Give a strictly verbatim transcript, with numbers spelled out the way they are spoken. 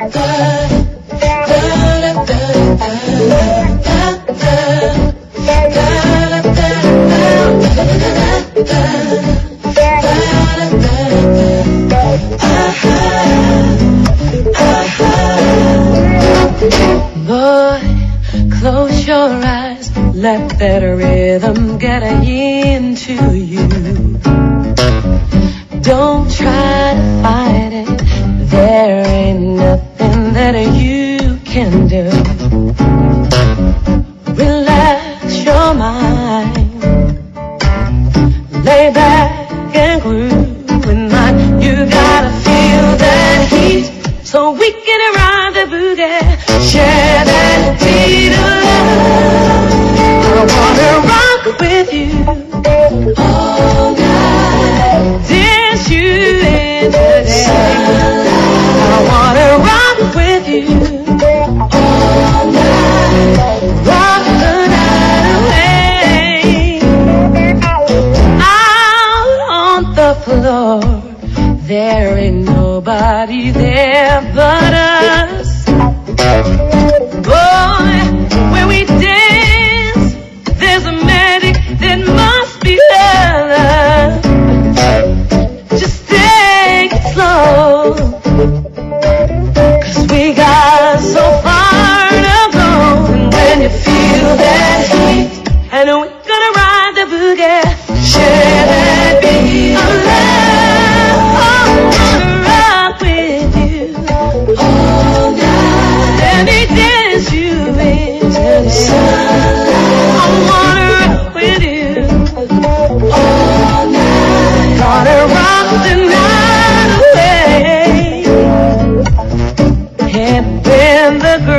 Boy, close your eyes, let that rhythm get into you. Don't try to fight it, there ain't nothing that you can do. Relax your mind, lay back and groove with mine. You gotta feel that heat so we can rendezvous there. Share that beat of love. I wanna rock with you all night, dance you in the day. I wanna rock with you all night, rock the night away. Out on the floor, there ain't nobody there but us. Boy, when we dance, there's a magic that must be love. Just take it slow, 'cause we got so far to go. And when you feel that heat, and we're gonna ride the boogie, share that beat of love. Oh, I wanna rock with you all night. Let me dance you into the sunlight. I wanna rock with you all night. Gonna rock the night away. And when the girl